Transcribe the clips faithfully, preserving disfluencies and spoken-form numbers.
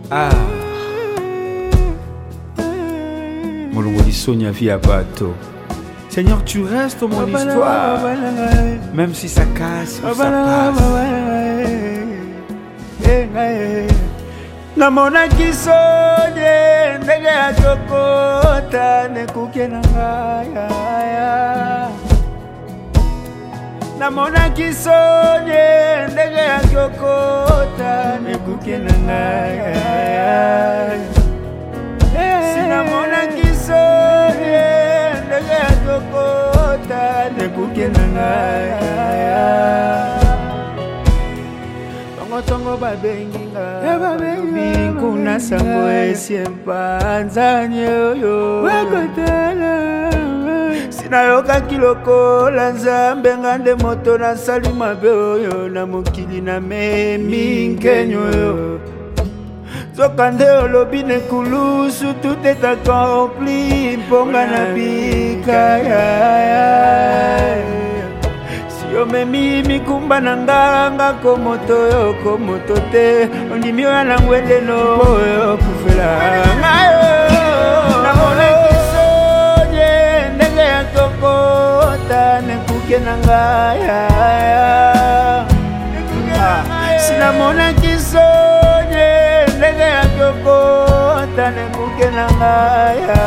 Ah, Molongoli Sonia via bateau. Seigneur, tu restes mon histoire, même si ça casse ou ça passe. Namona kisonye ndege ya chokota nekuke na ngaya. Namona kisonye ndege ya chokota nekuke na ngaya. Sinamona kisonye ndege ya chokota nekuke na ngaya. Tongo babengi nga babengi kuna sango esiempa nyoyo wakotala sinayoka kiloko la nzambe ngande moto na sali mabe oyo na mokili na memi nkenyo zokande olobi nekulusu tout est accompli mponga na bikaya yo memi mikumba na nganga komoto yo komoto te ondimi oya na ngwende no yo kufela ngayo namona kisonye ndenge ya tokota nekuke na ngaya sinamona kisonye ndenge ya tokota nekuke na ngaya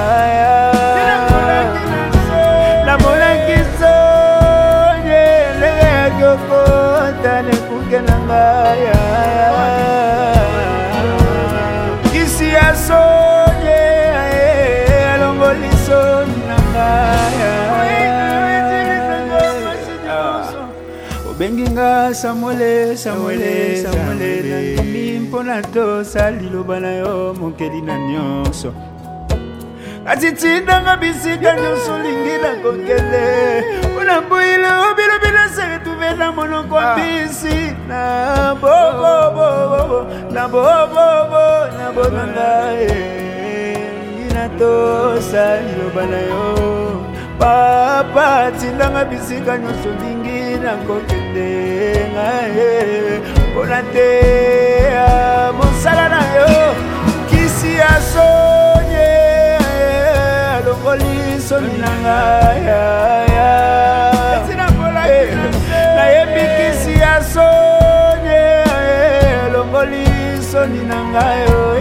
namona kisonye Yokota nekuke na ngaya kisi ya sonye alongoli soni na ngaya obengi nga Samuele Samuele Samuele nandimi mpona tosa liloba na yo mokeli na nyonso Atitinda nga bisika nyonso lingi na kokele Una mbuile obilobila sege tuvela monoko bisi Na bobo bobo Na bobo bobo Na bobo nangae Ngina tosa liloba na yo Papa tinda nga bisika nyonso lingi na kokele Ngae Pona te Monsala na yo Kisi ya sonye Longoli soni na ngaya na yebi kisi ya sonye Longoli soni na ngayo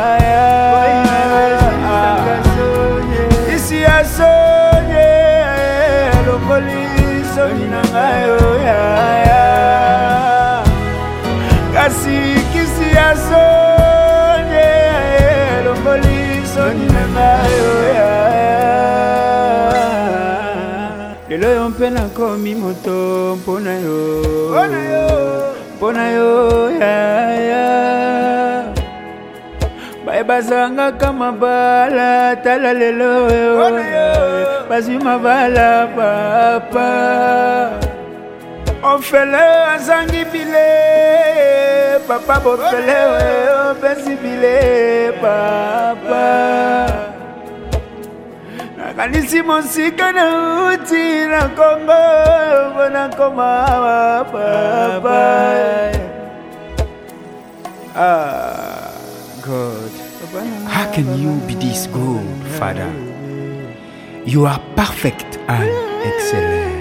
kisi ya sonye Longoli soni na ngayo kasi kisi ya sonye Longoli soni na ngayo Lelo yo mpe nakomi moto mpona yo mpona yo yaya bayebazanga kama bala tala lelo yo bazwi mabala papa ofele azangi bile papa bofele opesi bile papa Kanisi monsika na uti na Kongo Wana koma papa Ah, God, how can you be this good, Father? You are perfect and excellent.